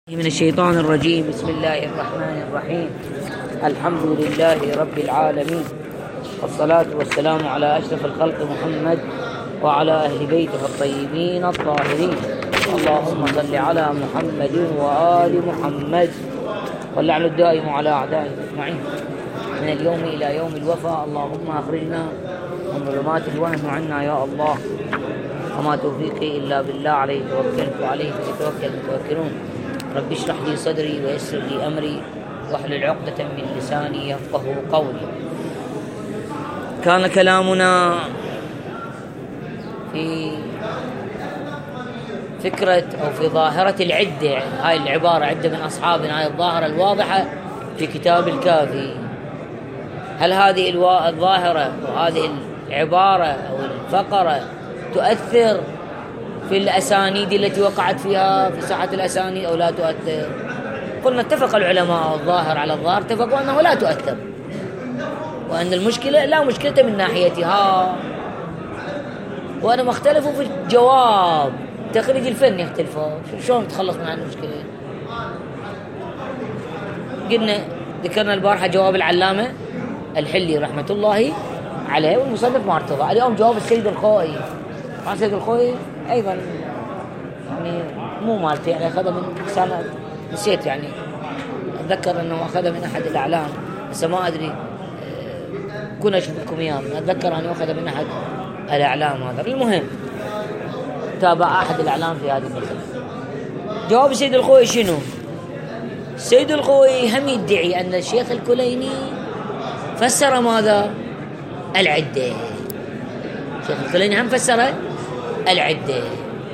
من الشيطان الرجيم. بسم الله الرحمن الرحيم. الحمد لله رب العالمين، والصلاة والسلام على أشرف الخلق محمد وعلى أهل بيته الطيبين الطاهرين. اللهم صل على محمد وآل محمد، واللعن الدائم على أعدائه أجمعين من اليوم إلى يوم الوفاء. اللهم أخرجنا من ظلمات الوهم عنا يا الله، وما توفيقي إلا بالله، عليه توكلت وعليه فليتوكل المتوكلون. رب اشرح لي صدري ويسر لي أمري واحلل عقدة من لساني يفقهوا قولي. كان كلامنا في فكرة أو في ظاهرة العدة. هاي العبارة عدة من أصحابنا، هاي الظاهرة الواضحة في كتاب الكافي. هل هذه الظاهرة وهذه العبارة أو الفقرة تؤثر في الأسانيد التي وقعت فيها في ساحة الأسانيد أو لا تؤثر؟ قلنا اتفق العلماء الظاهر على الظاهر، اتفقوا أنه لا تؤثر، وأن المشكلة لا مشكلة من ناحيتها، وأنا مختلفوا في الجواب. تخريج الفن يختلفوا، شلون نتخلص من هذه المشكلة؟ قلنا ذكرنا البارحة جواب العلامة الحلي رحمة الله عليه، والمصنف ما ارتضى. اليوم جواب السيد الخوئي. السيد الخوئي أيضا يعني مو مالتي، يعني أخذ من سنة، نسيت يعني، أتذكر أنه أخذ من أحد الأعلام، بس ما أدري، كنا أشوف لكم إياه، أتذكر أنه أخذ من أحد الأعلام هذا. المهم تابع أحد الأعلام في هذه المسألة. جواب السيد الخوئي شنو؟ السيد الخوئي هم يدعي أن الشيخ الكليني فسر ماذا؟ العدة. الشيخ الكليني هم فسر العدة،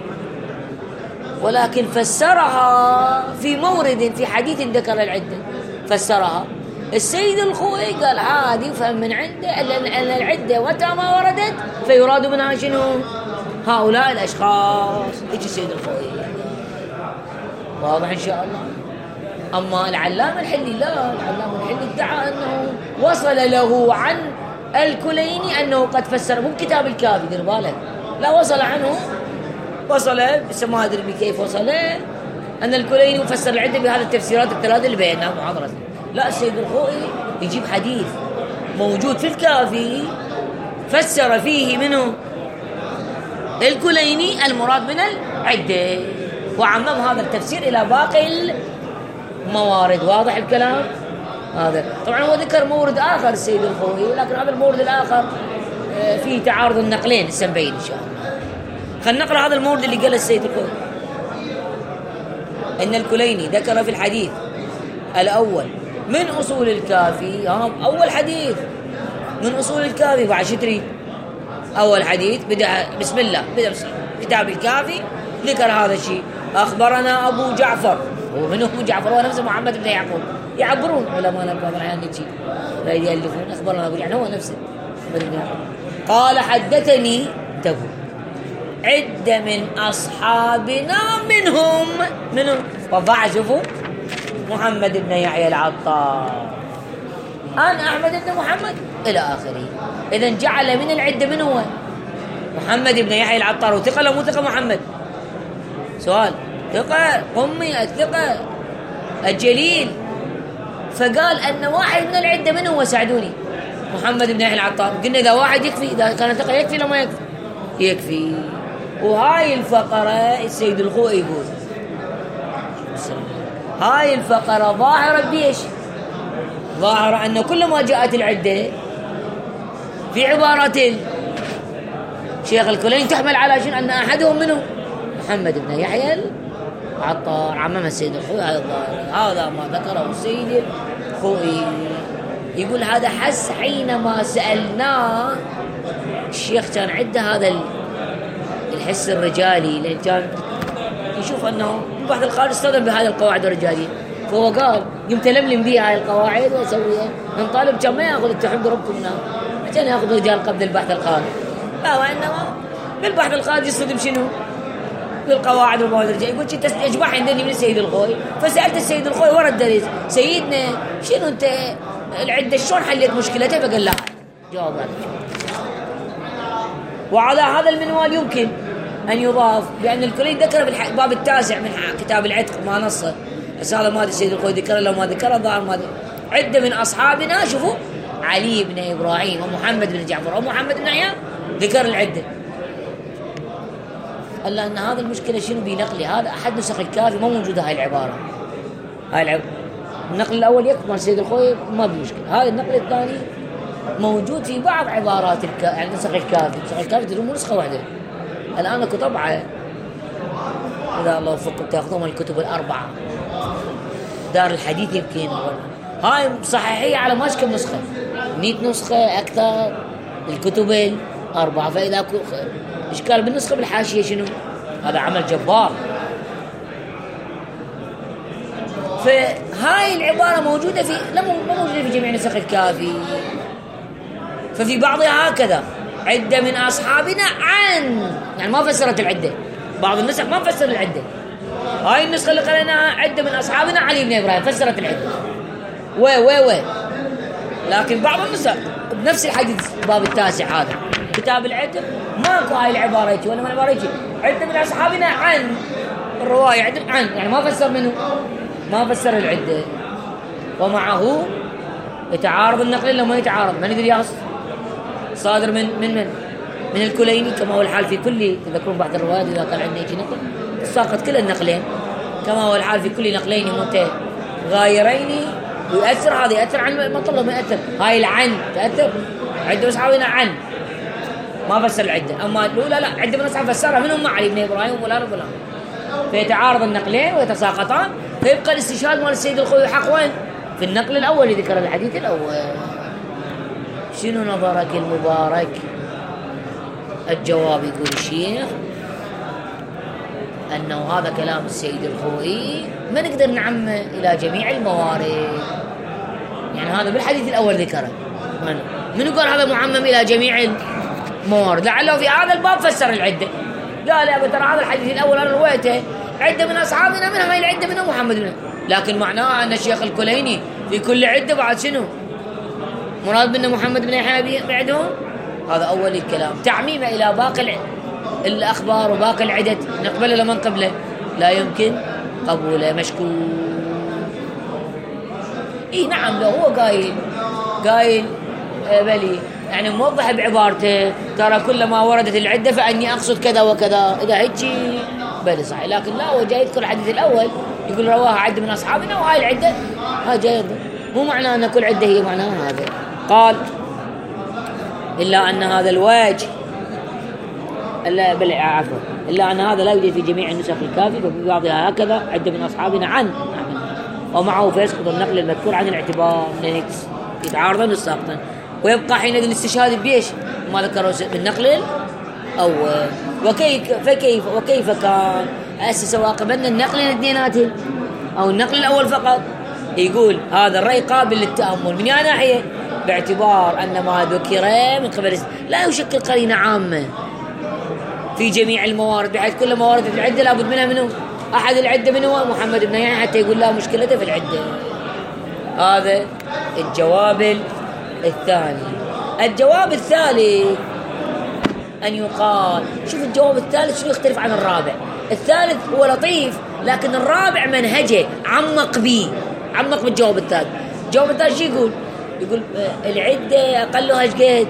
ولكن فسرها في مورد، في حديث ذكر العدة فسرها. السيد الخوئي قال عادي يفهم من عنده أن العدة متى ما وردت فيراد منها شنو؟ هؤلاء الأشخاص. يجي السيد الخوئي، واضح إن شاء الله. أما العلامة الحلي لا، العلامة الحلي ادعى أنه وصل له عن الكليني أنه قد فسر، مو كتاب الكافي، دير بالك، لا وصل عنه، وصل بس ما أدري بكيف وصل أن الكليني يفسر العدة بهذه التفسيرات الثلاثة اللي بينها محاضرة. لا، السيد الخوئي يجيب حديث موجود في الكافي فسر فيه منه الكليني المراد من العدة، وعمم هذا التفسير إلى باقي الموارد. واضح الكلام هذا؟ طبعا هو ذكر مورد آخر السيد الخوئي، لكن هذا المورد الآخر فيه تعارض النقلين السنبين إن شاء الله. خلينا نقرأ هذا المورد اللي قال السيد الخوئي. إن الكليني ذكر في الحديث الأول من أصول الكافي، أول حديث من أصول الكافي، بعد شو تريد؟ أول حديث بدأ بسم الله، بدأ كتاب الكافي، ذكر هذا الشيء. أخبرنا أبو جعفر، هو من أبو جعفر؟ هو نفسه محمد بن يعقوب. يعبرون علماء بعض الأحيان نجي لا يألفون. أخبرنا أبو جعفر، هو نفسه محمد بن يعقوب. قال حدثني عدة من أصحابنا منهم وضع شوفوا محمد بن يحيى العطار عن أحمد بن محمد إلى آخره. إذن جعل من العدة من هو؟ محمد بن يحيى العطار. وثقة لو مو ثقة محمد؟ سؤال. ثقة قمي، الثقة الجليل. فقال أن واحد من العدة من هو؟ ساعدوني. محمد بن يحيى العطار. قلنا إذا واحد يكفي، إذا كان ثقة يكفي لما يكفي؟ يكفي. وهاي الفقرة السيد الخوئي يقول هاي الفقرة ظاهرة بيش؟ ظاهرة أن كلما جاءت العدة في عبارة الشيخ الكليني تحمل على شيء أن أحدهم منه محمد بن يحيى العطار. عمم السيد الخوئي هذا الظاهر، هذا ما ذكره السيد الخوئي. يقول هذا حس حينما سألناه، الشيخ كان عنده هذا الحس الرجالي، لأن كان يشوف أنه البحث الخارجي اصطدم بهذه القواعد الرجالية، فهو قال يمتلملم بها هاي القواعد ويسويها. من طالب كان ما يأخذ التحب ربكم منها عشان يأخذ رجال قبل البحث الخارجي، لا، وإنما بالبحث الخارجي يصطدم شنو؟ بالقواعد والمواد الرجالية. يقول كنت أجبح عندني من السيد الخوئي، فسألت السيد الخوئي ورا الدرس، سيدنا شنو أنت العدة شلون حليت مشكلتها؟ فقال لا، جواب هذا. وعلى هذا المنوال يمكن أن يضاف، لأن الكليني ذكر في الباب التاسع من كتاب العتق ما نصه، بس هذا ما السيد الخوي ذكر، لو ما ذكر الظاهر ما ذكر. عدة من أصحابنا شوفوا علي بن إبراهيم ومحمد بن جعفر ومحمد بن عياض ذكر العدة. قال أن هذا المشكلة شنو بنقلي، هذا أحد نسخ الكافي ما موجودة هاي العبارة. النقل الأول يكفي مال سيد الخوي ما بمشكلة، هذا النقل الثاني موجود في بعض عبارات يعني نسخ الكافي. نسخ الكافي تدرون نسخة واحدة الآن اكو طبعة، إذا الله وفقكم تأخذون الكتب الأربعة دار الحديث يمكن هاي صحيحية على ما كم نسخة، 100 نسخة أكثر الكتب الأربعة. فإذا أكو إشكال بالنسخة بالحاشية شنو؟ هذا عمل جبار. فهاي العبارة موجودة في مو موجودة في جميع نسخ الكافي، ففي بعضها هكذا عدة من أصحابنا عن، يعني ما فسرت العدة، بعض النسخ ما فسر العدة. هاي النسخة اللي قرأناها عدة من أصحابنا علي بن إبراهيم فسرت العدة وي لكن بعض النسخ بنفس الحديث باب التاسع هذا كتاب العدة ماكو هاي العبارة يجي ولا ما العبارة يجي عدة من أصحابنا عن الرواية عدة عن، يعني ما فسر منه، ما فسر العدة. ومعه يتعارض النقل لو ما يتعارض ما ندري ياس صادر من الكليني كما هو الحال في كل، تذكرون بعض الروايات إذا كان عندنا يجي نقل ساقط كل النقلين كما هو الحال في كل نقلين متغايرين، ويأثر هذا يأثر عن المطلب ما يأثر. هاي العن تأثر عدة أصحابنا عن ما فسر العدة، أما الأولى لا عدة من أصحاب فسرها منهم مع علي بن إبراهيم ولا فيتعارض النقلين ويتساقطان، فيبقى الاستشهاد مال السيد الخوي حق وين؟ في النقل الأول اللي ذكر الحديث الأول. شنو نظرك المبارك؟ الجواب يقول الشيخ أنه هذا كلام السيد الخوئي ما نقدر نعمه إلى جميع الموارد، يعني هذا بالحديث الأول ذكره من قال هذا معمم إلى جميع الموارد، لعله في هذا الباب فسر العدة قال يا ترى هذا الحديث الأول أنا رويته عدة من أصحابنا منها هاي العدة منها محمد بن، لكن معناه أن الشيخ الكليني في كل عدة بعد شنو مراد بن محمد بن يحيى بعدهم. هذا أول الكلام، تعميمه إلى باقي الأخبار وباقي العدد نقبله لمن قبله لا يمكن قبوله، مشكوك. نعم لو هو قايل بلي يعني موضح بعبارته ترى كلما وردت العدة فأني أقصد كذا وكذا، إذا هيجي بلي صحيح، لكن لا هو جاي يذكر الحديث الأول يقول رواها عدة من أصحابنا وهاي العدة ها جاي، مو معناه أن كل عدة هي معناها هذا. قال إلا أن هذا الوجه إلا أن هذا لا يوجد في جميع النسخ الكافي، وفي بعضها هكذا عدة من أصحابنا عن ومعه فيسقط النقل المذكور عن الاعتبار يتعارضا الساقطا، ويبقى حينئذ الاستشهاد بيش ما ذكره بالنقل أو وكيف كان أسس واقبلنا النقل الاثنيناتهم أو النقل الأول فقط. يقول هذا الرأي قابل للتأمل من يعني ناحية باعتبار أن ما ذكر من قبل لا يشكل قرينة عامة في جميع الموارد، بحيث كل موارد في العدة لابد منها منه أحد العدة منه محمد بن يحيى حتى يقول لا مشكلته في العدة. هذا الجواب الثاني. الجواب الثالث أن يقال شوف الجواب الثالث شنو يختلف عن الرابع. الثالث هو لطيف لكن الرابع منهجه عمق بالجواب الثالث. الجواب الثالث شو يقول العدة أقلها شقد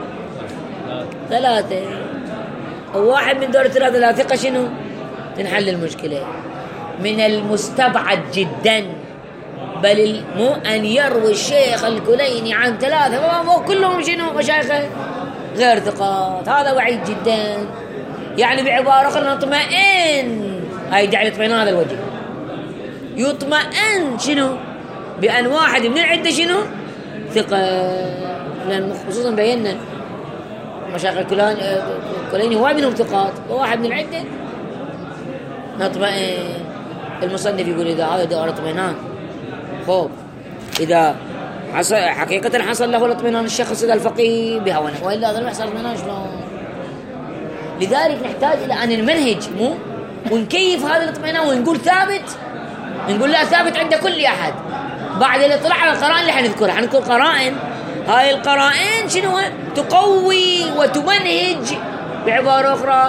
3 وواحد من دور 3 لا ثقة شنو تنحل المشكلة. من المستبعد جدا بل مو أن يروي الشيخ الكليني عن 3 مو كلهم شنو مشايخه غير ثقات، هذا وعيد جدا. يعني بعبارة أخرى نطمئن، هاي داعي الاطمئنان هذا الوجه، يطمئن شنو بأن واحد من العدة شنو ثقة، لأن خصوصا بينا مشايخ الكليني هو منهم ثقات وواحد من العدة نطمئن. المصنف يقول إذا هذا دور اطمئنان خوف، إذا حقيقة حصل له الاطمئنان الشخص إذا الفقيه بهونه، وإلا هذا ما يحصل اطمئنان شلون؟ لذلك نحتاج إلى أن نمنهج مو ونكيف هذا الاطمئنان ونقول ثابت، نقول لا ثابت عند كل أحد بعد الاطلاع على القرائن اللي حنذكرها. حنذكر قرائن، هاي القرائن شنو تقوي وتمنهج بعبارة أخرى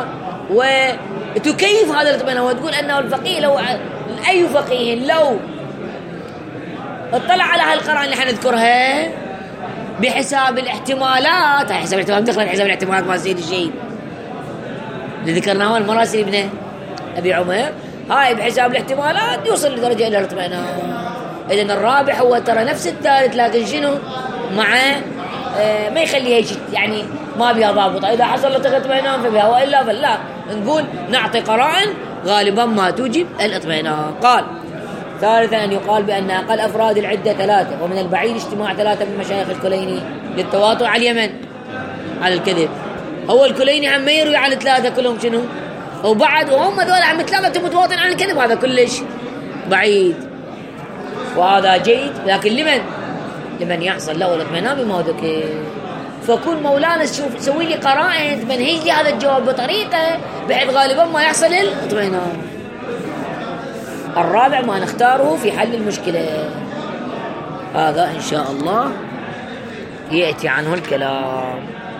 وتكيف هذا الاطمئنان وتقول أنه الفقيه لو أي فقيه لو اطلع على هالقرائن اللي حنذكرها بحساب الاحتمالات، هاي حساب الاحتمالات دخلت حساب الاحتمالات ما يصير شيء اللي ذكرناه المراسل ابن أبي عمر، هاي بحساب الاحتمالات يوصل لدرجة إلى الاطمئنان. إذن الرابع هو ترى نفس الثالث لكن شنو مع ما يخليها شيء يعني ما بها ضابط، إذا حصل له اطمئنان فبها وإلا فلا، نقول نعطي قرائن غالبا ما توجب الاطمئنان. قال ثالثا أن يقال بأن أقل أفراد العدة 3، ومن البعيد اجتماع 3 من مشايخ الكليني للتواطؤ على اليمن على الكذب. هو الكليني عم يروي على 3 كلهم شنو، وبعد وهم ذول عم 3 متواطئين على الكذب، هذا كلش بعيد وهذا جيد. لكن لمن يحصل له الاطمئنان بما ذكر. فكون مولانا سوي لي قرائن تمنهج لي هذا الجواب بطريقة بحيث غالبا ما يحصل الاطمئنان. الرابع ما نختاره في حل المشكلة، هذا إن شاء الله يأتي عنه الكلام.